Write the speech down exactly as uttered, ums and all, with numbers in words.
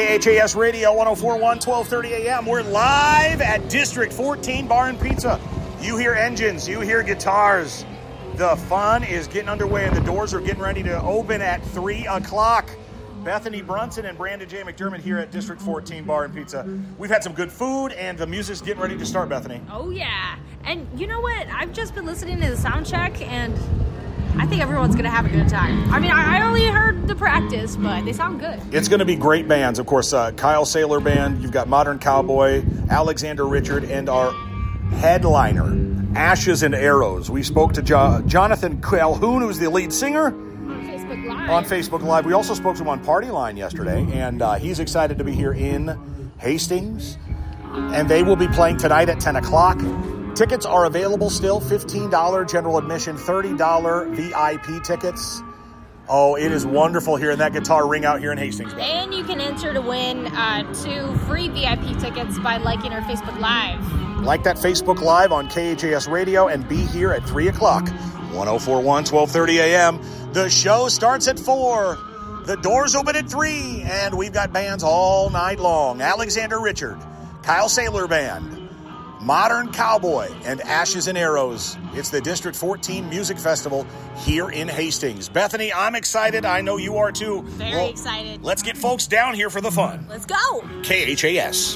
K H A S Radio one oh four point one, twelve thirty a.m. We're live at District fourteen Bar and Pizza. You hear engines, you hear guitars. The fun is getting underway and the doors are getting ready to open at three o'clock. Bethany Brunson and Brandon J. McDermott here at District fourteen Bar and Pizza. We've had some good food and the music's getting ready to start, Bethany. Oh, yeah. And you know what? I've just been listening to the sound check and I think everyone's going to have a good time. I mean, I only heard the practice, but they sound good. It's going to be great bands. Of course, uh, Kyle Saylor Band, you've got Modern Cowboy, Alexander Richard, and our headliner, Ashes and Arrows. We spoke to jo- Jonathan Calhoun, who's the lead singer. On Facebook Live. On Facebook Live. We also spoke to him on Party Line yesterday, and uh, he's excited to be here in Hastings. And they will be playing tonight at ten o'clock. Tickets are available still, fifteen dollars general admission, thirty dollars V I P tickets. Oh, it is wonderful hearing that guitar ring out here in Hastings. And you can enter to win uh, two free V I P tickets by liking our Facebook Live. Like that Facebook Live on K H A S Radio and be here at three o'clock, one oh four point one, twelve thirty a.m. The show starts at four. The doors open at three, and we've got bands all night long. Alexander Richard, Kyle Saylor Band, Modern Cowboy, and Ashes and Arrows. It's the District fourteen Music Festival here in Hastings. Bethany, I'm excited. I know you are too. Very well, excited. Let's get folks down here for the fun. Let's go. K H A S.